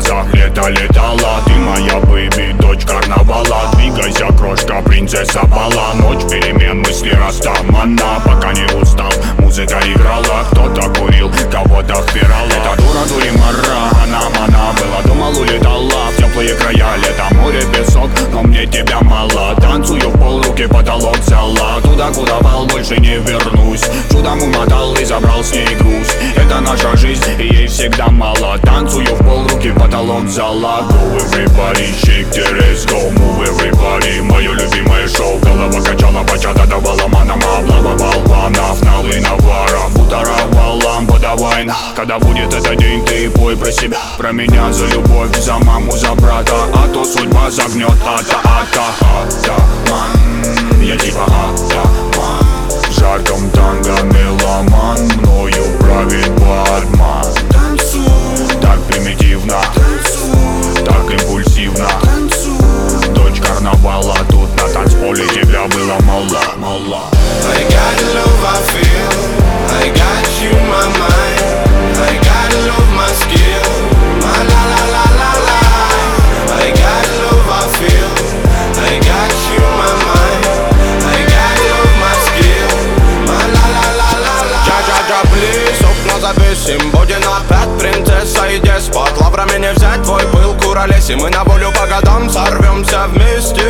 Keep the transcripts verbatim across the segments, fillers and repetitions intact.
глазах лето летало. Ты моя бэйби, дочь карнавала. Двигайся, крошка, принцесса бала. Ночь перемен, мысли растамана. Пока не устал, музыка играла. Кто-то курил, кого-то впирала. Эта дура дуримара, она мана была. Думал, улетала в теплые края. Лето, море, песок, но мне тебя мало. Танцую в пол, руки потолок взяла. Туда, куда вал, больше не вернусь. Чудом умотал и забрал с ней груз. Это наша жизнь, и ей всегда мало. Танцую в пол, руки потолок взяла. Go everybody, shake the let's go. Move everybody, мое любимое шоу. Голова качала, бачата давала манам. Облава болванов, налы навара. Бутара валам, подавай. Когда будет этот день, ты пой про себя. Про меня, за любовь, за маму, за брата. А то судьба загнет, ата, ата, атаман. Я типа атаман. В жарком танго меломан. Мною правит бармен. Так примитивно, так импульсивно. Дочь карнавала, тут на танцполе тебя было мало, мало. I got love, I feel. I got you, my mind. I got love, my skill. My la la la la la. I got love, I feel. I got you, my mind. I got love, my skill. My la la la la la. Джа-джа-джа, плиз, окна завесим. Будет опять принцесса и деспот. Лаврами не взять твой пыл, куролесим. Мы на волю по годам сорвемся вместе.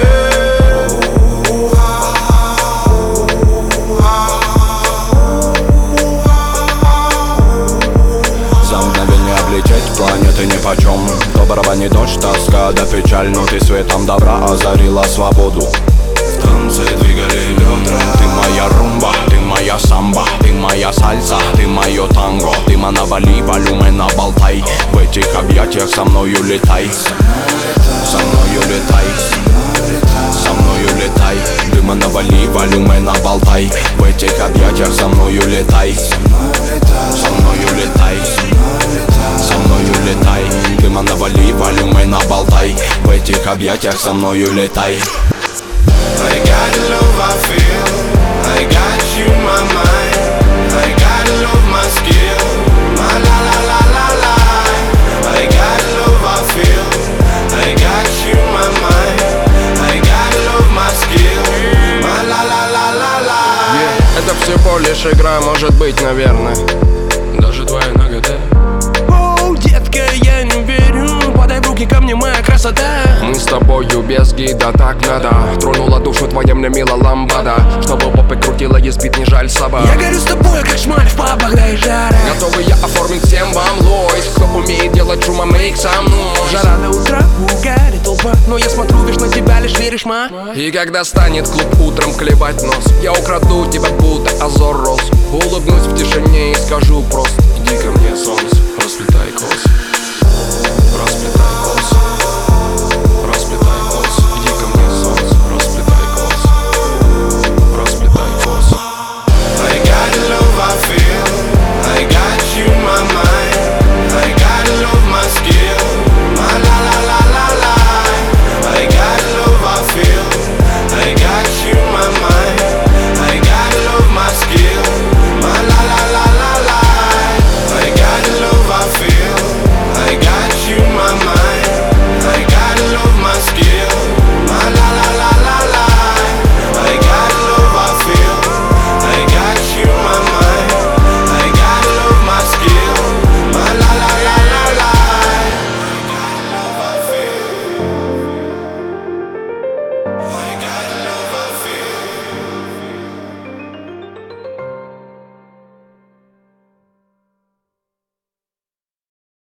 Планеты нипочем. Доброго не дождь, тоска да печаль. Но ты светом добра озарила свободу. В танце двигали бедра. Ты моя румба, ты моя самба. Ты моя сальса, ты мое танго. Ты навали, волюмена болтай. В этих объятиях со мною летай. Со мною летай. Со мною летай. Дыма навали, волюмена болтай. В этих объятиях со мною летай. Со мною летай. Со мною летай. Дыма навали, волюмена болтай. В этих объятиях со мною летай. I got love, I feel. I got you, my mind. I got love, my skill. My la la la la la. I got love, I feel. I got you, my mind. I got love, my skill. My la la la la la. Yeah. Это всего лишь игра, может быть, наверное. Даже твоя нагота. Оу, детка, я не верю. Подай в руки ко мне, моя красота. Мы с тобою без гида, так надо. Тронула душу твоя мне мила ламбада. Чтобы попы крутила, есть бит, не жаль собак. Я горю с тобой, как шмаль в пабах, да и жара. Готовы я оформить всем вам лойс. Кто умеет делать шума, make some noise. Жара до утра, угари толпа. Но я смотрю, вишь на тебя, лишь веришь, ма. И когда станет клуб утром клевать нос, я украду тебя, будто Азор Роз. Улыбнусь в тишине и скажу просто: иди ко мне, солнце.